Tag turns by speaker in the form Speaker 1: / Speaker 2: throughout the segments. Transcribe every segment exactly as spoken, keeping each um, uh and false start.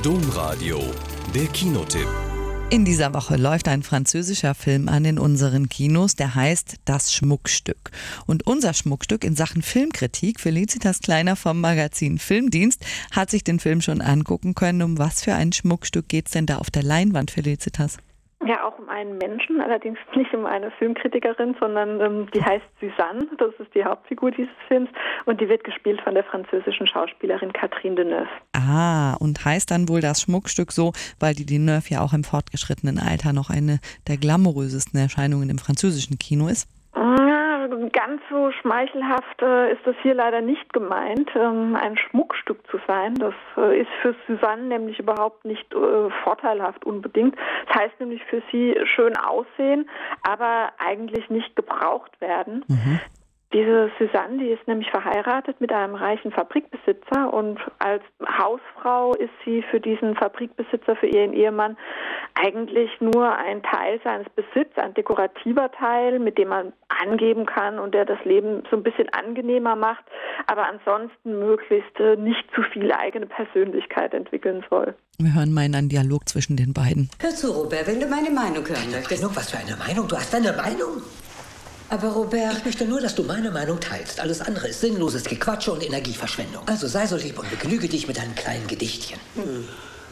Speaker 1: Domradio, der Kinotipp.
Speaker 2: In dieser Woche läuft ein französischer Film an in unseren Kinos, der heißt Das Schmuckstück. Und unser Schmuckstück in Sachen Filmkritik, Felicitas Kleiner vom Magazin Filmdienst, hat sich den Film schon angucken können. Um was für ein Schmuckstück geht's denn da auf der Leinwand, Felicitas?
Speaker 3: Ja, auch um einen Menschen, allerdings nicht um eine Filmkritikerin, sondern ähm, die heißt Suzanne, das ist die Hauptfigur dieses Films und die wird gespielt von der französischen Schauspielerin Catherine Deneuve.
Speaker 2: Ah, und heißt dann wohl das Schmuckstück so, weil die Deneuve ja auch im fortgeschrittenen Alter noch eine der glamourösesten Erscheinungen im französischen Kino ist?
Speaker 3: Ja, ganz so schmeichelhaft äh, ist das hier leider nicht gemeint, ähm, ein Schmuckstück zu sein. Das äh, ist für Suzanne nämlich überhaupt nicht äh, vorteilhaft unbedingt. Das heißt nämlich für sie schön aussehen, aber eigentlich nicht gebraucht werden. Mhm. Diese Suzanne, die ist nämlich verheiratet mit einem reichen Fabrikbesitzer und als Hausfrau ist sie für diesen Fabrikbesitzer, für ihren Ehemann eigentlich nur ein Teil seines Besitzes, ein dekorativer Teil, mit dem man angeben kann und der das Leben so ein bisschen angenehmer macht, aber ansonsten möglichst nicht zu viel eigene Persönlichkeit entwickeln soll.
Speaker 2: Wir hören mal in einen Dialog zwischen den beiden.
Speaker 4: Hör zu, Robert, wenn du meine Meinung hören möchtest.
Speaker 5: Genug, was für eine Meinung? Du hast eine Meinung?
Speaker 4: Aber Robert...
Speaker 5: Ich möchte nur, dass du meine Meinung teilst. Alles andere ist sinnloses Gequatsche und Energieverschwendung. Also sei so lieb und begnüge dich mit deinem kleinen Gedichtchen.
Speaker 4: Hm.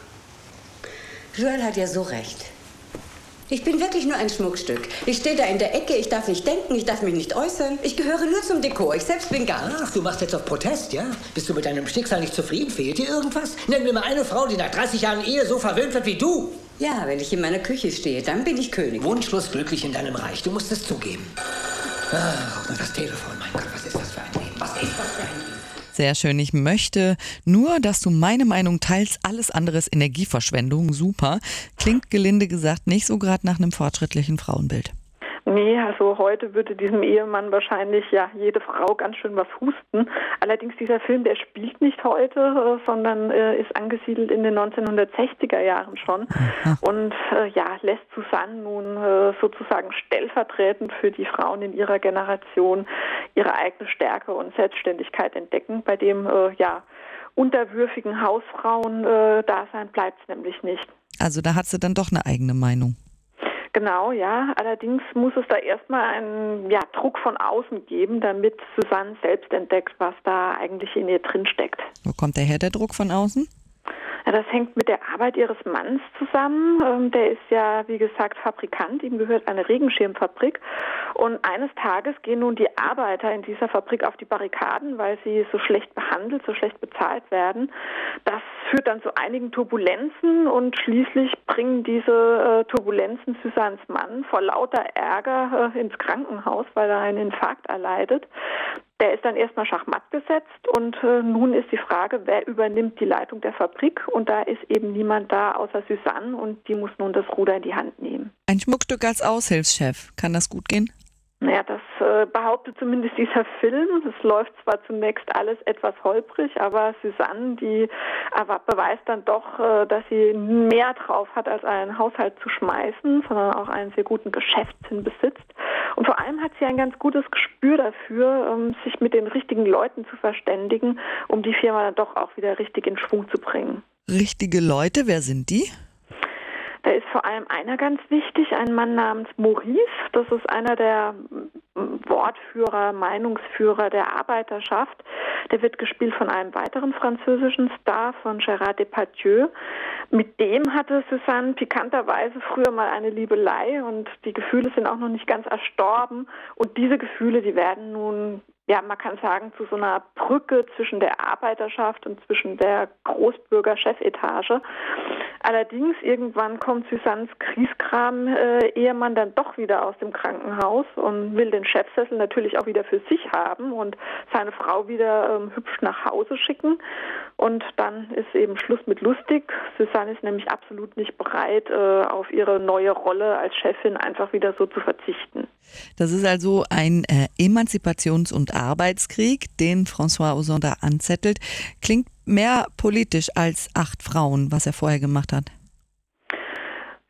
Speaker 4: Joel hat ja so recht. Ich bin wirklich nur ein Schmuckstück. Ich stehe da in der Ecke, ich darf nicht denken, ich darf mich nicht äußern. Ich gehöre nur zum Dekor, ich selbst bin gar nichts.
Speaker 5: Ach, du machst jetzt auf Protest, ja? Bist du mit deinem Schicksal nicht zufrieden? Fehlt dir irgendwas? Nenn mir mal eine Frau, die nach dreißig Jahren Ehe so verwöhnt wird wie du.
Speaker 4: Ja, wenn ich in meiner Küche stehe, dann bin ich König.
Speaker 5: Wunschlos glücklich in deinem Reich, du musst es zugeben. Ach, auch nur das Telefon, mein Gott, was ist das für ein Leben? Was ist das für ein Leben?
Speaker 2: Sehr schön. Ich möchte nur, dass du meine Meinung teilst. Alles andere ist Energieverschwendung. Super. Klingt gelinde gesagt nicht so gerade nach einem fortschrittlichen Frauenbild.
Speaker 3: Nee, also heute würde diesem Ehemann wahrscheinlich ja jede Frau ganz schön was husten. Allerdings dieser Film, der spielt nicht heute, äh, sondern äh, ist angesiedelt in den neunzehnhundertsechziger Jahren schon. Aha. Und äh, ja, lässt Suzanne nun äh, sozusagen stellvertretend für die Frauen in ihrer Generation ihre eigene Stärke und Selbstständigkeit entdecken, bei dem äh, ja unterwürfigen Hausfrauen-Dasein bleibt es nämlich nicht.
Speaker 2: Also da hat sie dann doch eine eigene Meinung.
Speaker 3: Genau, ja. Allerdings muss es da erstmal einen ja, Druck von außen geben, damit Suzanne selbst entdeckt, was da eigentlich in ihr drin steckt.
Speaker 2: Wo kommt der her, der Druck von außen?
Speaker 3: Ja, das hängt mit der Arbeit ihres Mannes zusammen. Ähm, der ist ja, wie gesagt, Fabrikant. Ihm gehört eine Regenschirmfabrik. Und eines Tages gehen nun die Arbeiter in dieser Fabrik auf die Barrikaden, weil sie so schlecht behandelt, so schlecht bezahlt werden. Das führt dann zu einigen Turbulenzen und schließlich bringen diese äh, Turbulenzen Suzannes Mann vor lauter Ärger äh, ins Krankenhaus, weil er einen Infarkt erleidet. Der ist dann erstmal schachmatt gesetzt und äh, nun ist die Frage, wer übernimmt die Leitung der Fabrik, und da ist eben niemand da außer Suzanne und die muss nun das Ruder in die Hand nehmen.
Speaker 2: Ein Schmuckstück als Aushilfschef, kann das gut gehen?
Speaker 3: Naja, das äh, behauptet zumindest dieser Film. Es läuft zwar zunächst alles etwas holprig, aber Suzanne, die aber beweist dann doch, äh, dass sie mehr drauf hat, als einen Haushalt zu schmeißen, sondern auch einen sehr guten Geschäftssinn besitzt. Und vor allem hat sie ein ganz gutes Gespür dafür, ähm, sich mit den richtigen Leuten zu verständigen, um die Firma dann doch auch wieder richtig in Schwung zu bringen.
Speaker 2: Richtige Leute, wer sind die?
Speaker 3: Da ist vor allem einer ganz wichtig, ein Mann namens Maurice. Das ist einer der Wortführer, Meinungsführer der Arbeiterschaft. Der wird gespielt von einem weiteren französischen Star, von Gérard Depardieu. Mit dem hatte Suzanne pikanterweise früher mal eine Liebelei und die Gefühle sind auch noch nicht ganz erstorben. Und diese Gefühle, die werden nun, ja, man kann sagen, zu so einer Brücke zwischen der Arbeiterschaft und zwischen der Großbürger-Chefetage. Allerdings, irgendwann kommt Suzannes Grieskram-Ehemann dann doch wieder aus dem Krankenhaus und will den Chefsessel natürlich auch wieder für sich haben und seine Frau wieder ähm, hübsch nach Hause schicken. Und dann ist eben Schluss mit lustig. Suzanne ist nämlich absolut nicht bereit, äh, auf ihre neue Rolle als Chefin einfach wieder so zu verzichten.
Speaker 2: Das ist also ein äh, Emanzipations- und Arbeitskrieg, den François Ozon da anzettelt. Klingt mehr politisch als acht Frauen, was er vorher gemacht hat.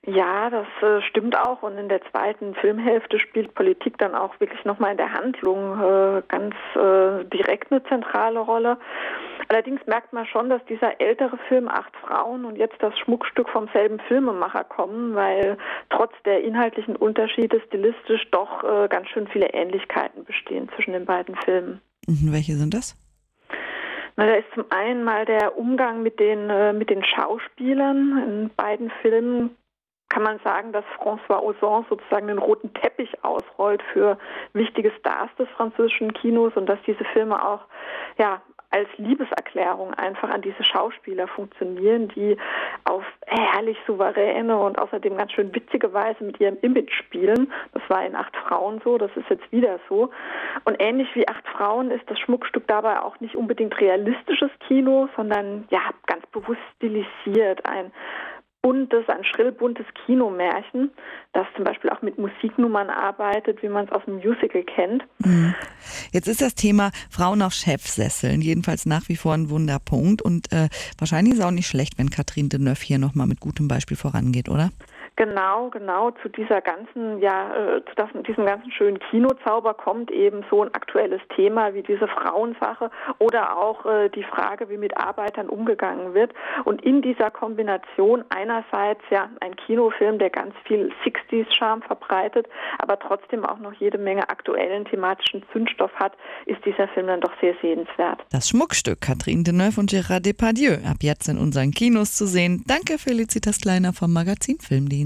Speaker 3: Ja, das äh, stimmt auch. Und in der zweiten Filmhälfte spielt Politik dann auch wirklich nochmal in der Handlung äh, ganz äh, direkt eine zentrale Rolle. Allerdings merkt man schon, dass dieser ältere Film Acht Frauen und jetzt das Schmuckstück vom selben Filmemacher kommen, weil trotz der inhaltlichen Unterschiede stilistisch doch äh, ganz schön viele Ähnlichkeiten bestehen zwischen den beiden Filmen.
Speaker 2: Und welche sind das?
Speaker 3: Na, da ist zum einen mal der Umgang mit den, äh, mit den Schauspielern. In beiden Filmen kann man sagen, dass François Ozon sozusagen den roten Teppich ausrollt für wichtige Stars des französischen Kinos und dass diese Filme auch ja als Liebeserklärung einfach an diese Schauspieler funktionieren, die auf herrlich souveräne und außerdem ganz schön witzige Weise mit ihrem Image spielen. Das war in Acht Frauen so, das ist jetzt wieder so. Und ähnlich wie Acht Frauen ist das Schmuckstück dabei auch nicht unbedingt realistisches Kino, sondern ja ganz bewusst stilisiert, ein buntes, ein schrillbuntes Kinomärchen, das zum Beispiel auch mit Musiknummern arbeitet, wie man es aus dem Musical kennt.
Speaker 2: Jetzt ist das Thema Frauen auf Chefsesseln jedenfalls nach wie vor ein Wunderpunkt und äh, wahrscheinlich ist es auch nicht schlecht, wenn Catherine Deneuve hier nochmal mit gutem Beispiel vorangeht, oder?
Speaker 3: Genau, genau, zu dieser ganzen, ja, äh, zu das, diesem ganzen schönen Kinozauber kommt eben so ein aktuelles Thema wie diese Frauensache oder auch äh, die Frage, wie mit Arbeitern umgegangen wird. Und in dieser Kombination einerseits ja ein Kinofilm, der ganz viel sechziger-Charme verbreitet, aber trotzdem auch noch jede Menge aktuellen thematischen Zündstoff hat, ist dieser Film dann doch sehr sehenswert.
Speaker 2: Das Schmuckstück Catherine Deneuve und Gérard Depardieu ab jetzt in unseren Kinos zu sehen. Danke Felicitas Kleiner vom Magazin Filmdienst.